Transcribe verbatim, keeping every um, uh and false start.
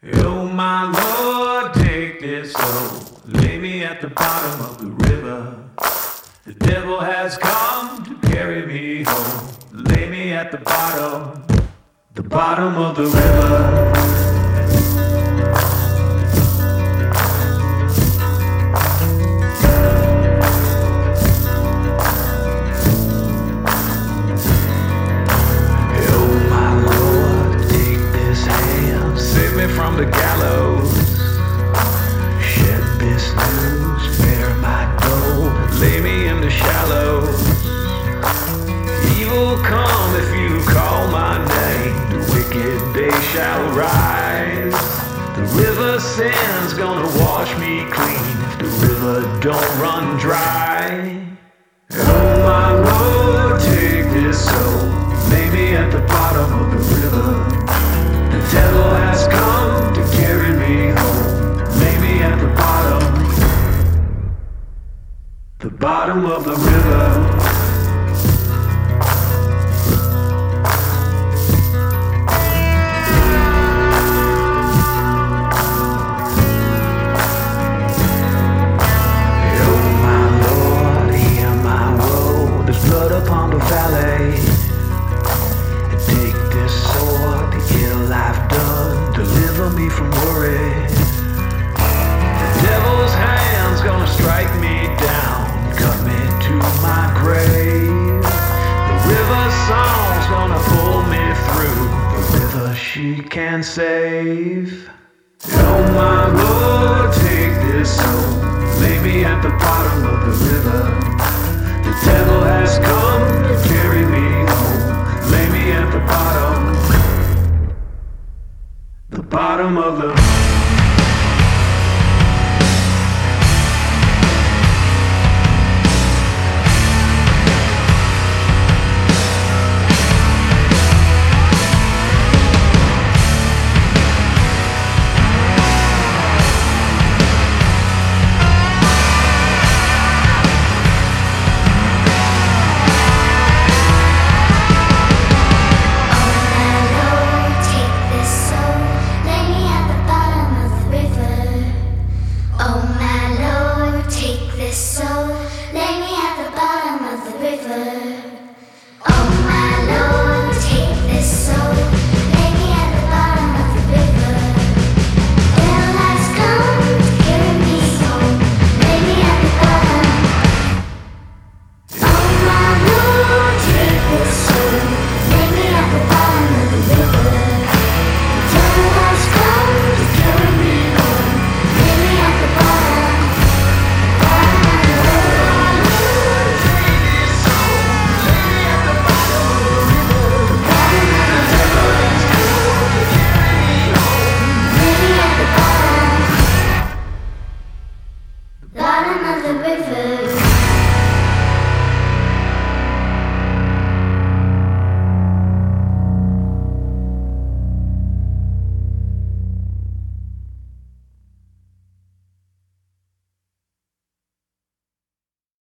Oh my Lord, take this soul, lay me at the bottom of the river. The devil has come to carry me home, lay me at the bottom, the bottom of the river. From the gallows, shed this news, where my go, lay me in the shallows. Evil come if you call my name, the wicked day shall rise. The river sin's gonna wash me clean if the river don't run dry. Oh my Lord, take this soul, lay me at the bottom of the river. The devil has come to carry me home, lay me at the bottom, the bottom of the river. Oh my Lord, hear my woe, there's blood upon the valley. Take this sword, the ill I've done, deliver me from worry. The devil's hand's gonna strike me down, cut me to my grave. The river song's gonna pull me through, the river she can save. Oh my Lord, take this soul, lay me at the bottom of the river. The devil has come to carry me home, lay me at the bottom, the bottom of the